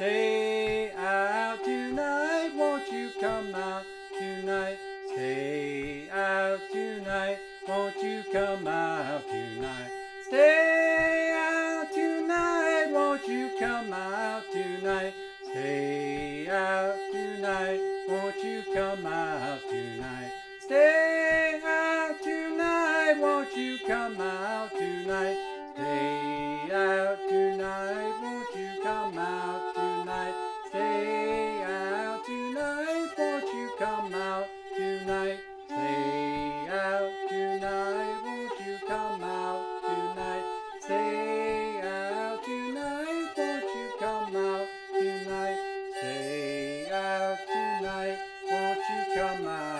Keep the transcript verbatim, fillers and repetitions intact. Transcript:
Stay out tonight, won't you come out tonight? Stay out tonight, won't you come out tonight? Stay out tonight, won't you come out tonight? Stay out tonight, won't you come out tonight? Stay out tonight, won't you come out tonight? Stay out tonight, won't you come out tonight? Stay out tonight, won't you come out tonight? Stay out tonight, won't you come out tonight? Stay out tonight, won't you come out tonight? Stay out tonight, won't you come out?